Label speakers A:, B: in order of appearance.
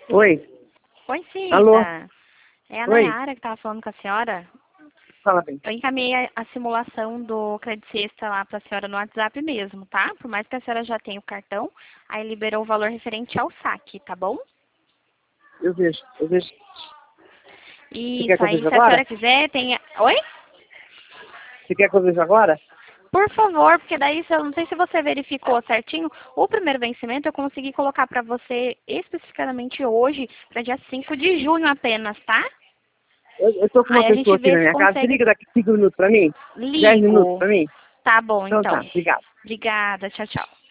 A: Oi.
B: Oi, Cida.
A: Alô?
B: É a
A: Oi.
B: Nayara que estava falando com a senhora.
A: Fala bem.
B: Eu encaminhei a simulação do Credit Sexta lá para a senhora no WhatsApp mesmo, tá? Por mais que a senhora já tenha o cartão, aí liberou o valor referente ao saque, tá bom?
A: Eu vejo. Você quer
B: Isso,
A: que eu
B: aí
A: veja
B: se a
A: agora?
B: senhora quiser, tem... Oi?
A: Você quer que eu veja agora?
B: Por favor, porque daí, eu não sei se você verificou certinho, o primeiro vencimento eu consegui colocar para você especificamente hoje, para dia 5 de junho apenas, tá?
A: Eu tô com uma
B: Aí a gente
A: pessoa aqui
B: vê
A: na
B: se
A: minha casa. Você
B: consegue...
A: liga daqui 5 minutos pra mim? 10 minutos
B: Ligo.
A: pra mim?
B: Tá bom,
A: Então tá.
B: então.
A: Obrigado.
B: Obrigada. Tchau, tchau.